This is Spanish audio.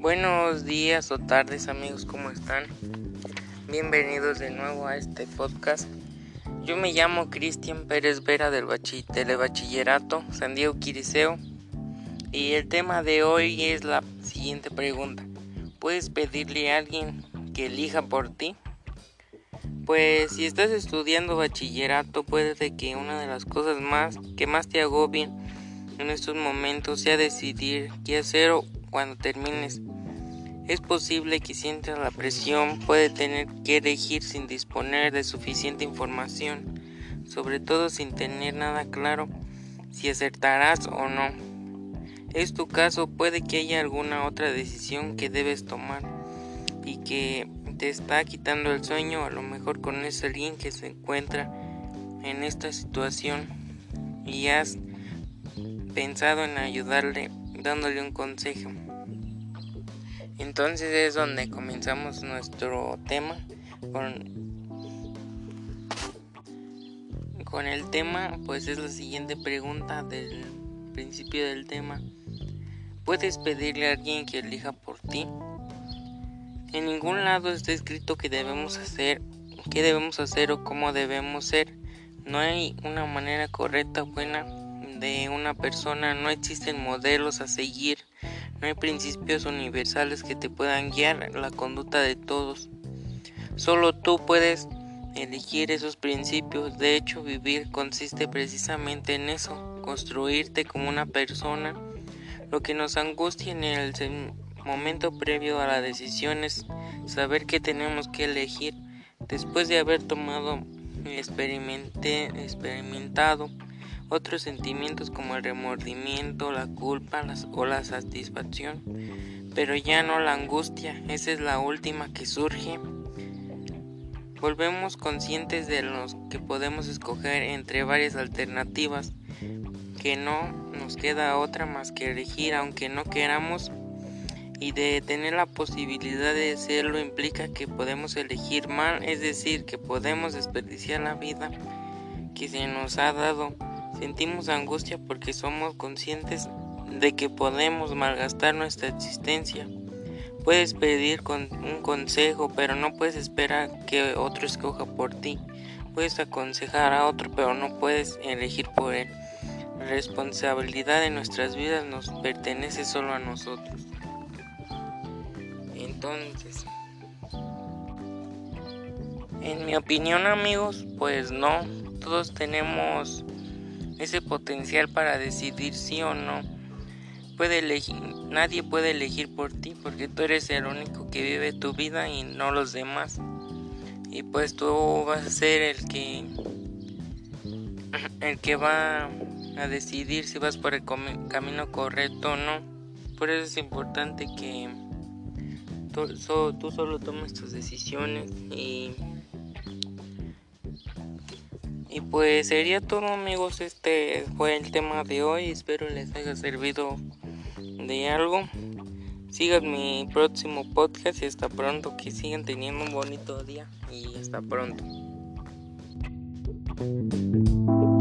Buenos días o tardes, amigos, ¿cómo están? Bienvenidos de nuevo a este podcast. Yo me llamo Cristian Pérez Vera del Telebachillerato San Diego Quiriseo y el tema de hoy es la siguiente pregunta: ¿puedes pedirle a alguien que elija por ti? Pues si estás estudiando bachillerato, puede que una de las cosas que más te agobien en estos momentos sea decidir qué hacer cuando termines. Es posible que sientas la presión, puede tener que elegir sin disponer de suficiente información, sobre todo sin tener nada claro si acertarás o no. Es tu caso, puede que haya alguna otra decisión que debes tomar y que te está quitando el sueño. A lo mejor conoces a alguien que se encuentra en esta situación y has pensado en ayudarle dándole un consejo. Entonces es donde comenzamos nuestro tema con el tema, pues es la siguiente pregunta del principio del tema: ¿puedes pedirle a alguien que elija por ti? En ningún lado está escrito qué debemos hacer o cómo debemos ser. No hay una manera correcta o buena de una persona, no existen modelos a seguir, no hay principios universales que te puedan guiar la conducta de todos. Solo tú puedes elegir esos principios. De hecho, vivir consiste precisamente en eso, construirte como una persona. Lo que nos angustia en el momento previo a la decisión es saber que tenemos que elegir. Después de haber tomado experimentado otros sentimientos como el remordimiento, la culpa o la satisfacción, pero ya no la angustia. Esa es la última que surge. Volvemos conscientes de los que podemos escoger entre varias alternativas, que no nos queda otra más que elegir aunque no queramos, y de tener la posibilidad de hacerlo implica que podemos elegir mal, es decir, que podemos desperdiciar la vida que se nos ha dado. Sentimos angustia porque somos conscientes de que podemos malgastar nuestra existencia. Puedes pedir un consejo, pero no puedes esperar que otro escoja por ti. Puedes aconsejar a otro, pero no puedes elegir por él. La responsabilidad de nuestras vidas nos pertenece solo a nosotros. Entonces, en mi opinión, amigos, pues no, todos tenemos ese potencial para decidir sí o no. Nadie puede elegir por ti porque tú eres el único que vive tu vida y no los demás. Y pues tú vas a ser el que va a decidir si vas por el camino correcto o no. Por eso es importante que tú solo tomes tus decisiones y pues sería todo, amigos. Este fue el tema de hoy, espero les haya servido de algo. Sigan mi próximo podcast y hasta pronto, que sigan teniendo un bonito día y hasta pronto.